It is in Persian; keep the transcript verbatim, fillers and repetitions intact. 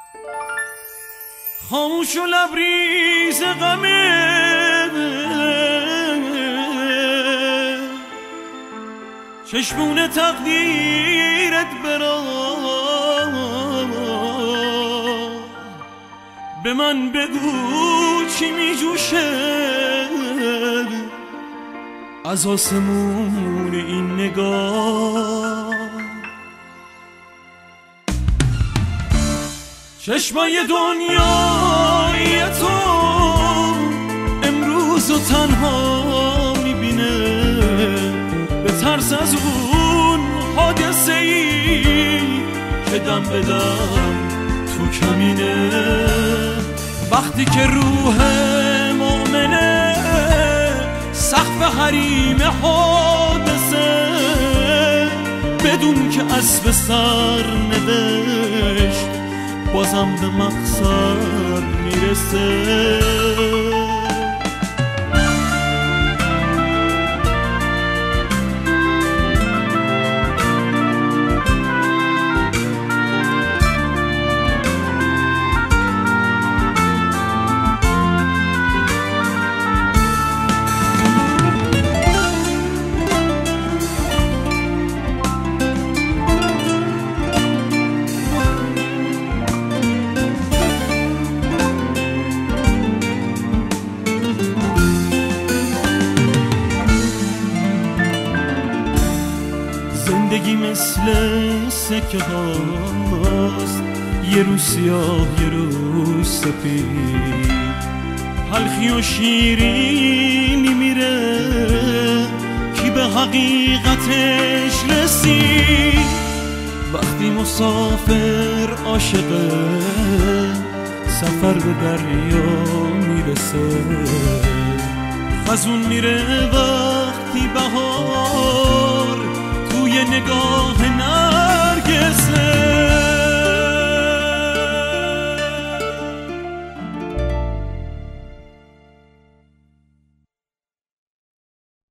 خاموش و لبریز غمه چشمون تقدیرت برا به من بگو چی می جوشه از آسمون این نگاه. چشمای دنیای تو امروز و تنها میبینه، به ترس از اون حادثه ای که دم به دم تو کمینه. وقتی که روح مؤمنه سقف حریم حادثه، بدون که اسب سر نوشت بازم به مقصد میرسه. زندگی مثل سکه هاست، یه روز سیاه یه روز سفید، تلخی و شیرینی میره کی به حقیقتش رسید. وقتی مسافر عاشقه سفر به دریا میرسه، خزون میره وقتی بهار توی نگاه نه